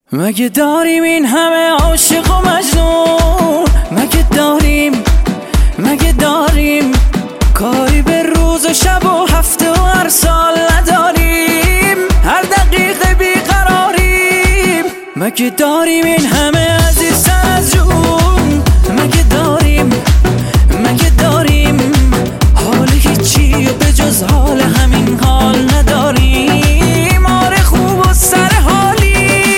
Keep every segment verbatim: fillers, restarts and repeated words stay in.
مگه داریم این همه عاشق و مجنون؟ مگه داریم مگه داریم کاری به روز و شب و هفته و هر سال نداریم؟ هر دقیقه بیقراریم. مگه داریم این همه عزیزتر از جون؟ مگه داریم مگه داریم حال هیچی و به جز حال همین حال نداریم؟ آره خوب و سر حالیم.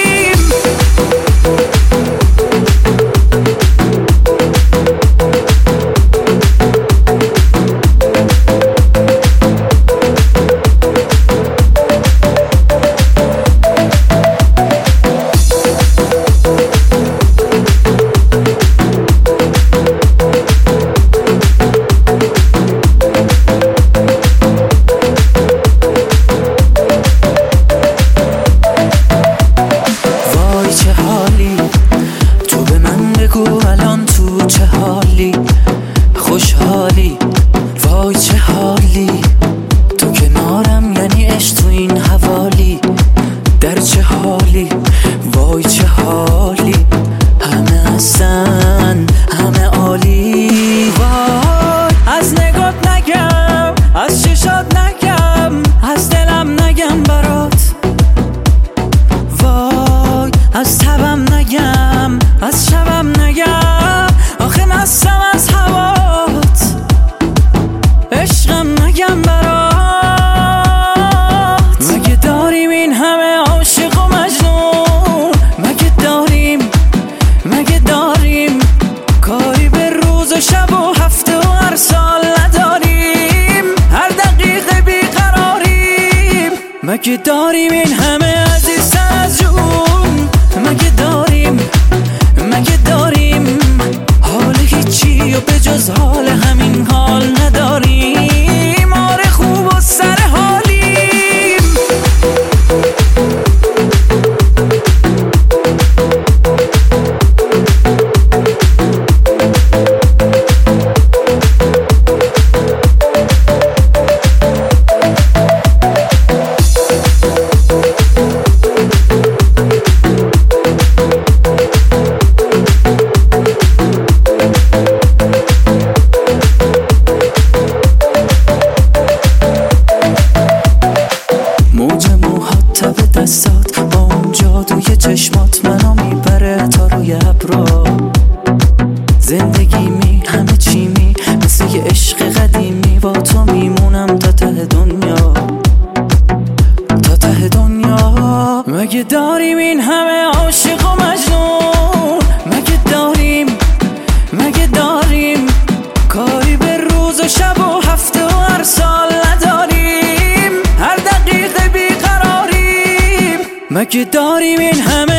الان تو چه حالی؟ خوشحالی؟ وای چه حالی؟ تو کنارم یعنی عشق تو این حوالی. در چه حالی؟ وای چه حالی؟ همه هستن همه عالی. وای از نگات نگم، از چشات نگم، از دلم نگم برات. وای از تبم نگم، از شبم نگم، آخه مستم از هوات. عشقم نگم برات. مگه داریم این همه عاشق و مجنون؟ مگه داریم مگه داریم کاری به روز و شب و هفته و هر سال نداریم؟ هر دقیقه بیقراریم. مگه داریم این همه عزیزتر از جون؟ مگه داریم مگه داریم حال هیچی و به جز حال همین حال نداریم؟ آره خوب و سر حالیم. دستات با اون جادوی چشمات منو میبره تا روی ابرا. زندگی می همه چی می مثل یه عشق قدیمی. با تو میمونم تا ته دنیا تا ته دنیا. مگه داریم این همه عاشق و مجنون؟ مگه داریم مگه داریم کاری به روز و شب و هفته و هر سال نداریم؟ هر دقیقه بیقراریم. مگه داریم این همه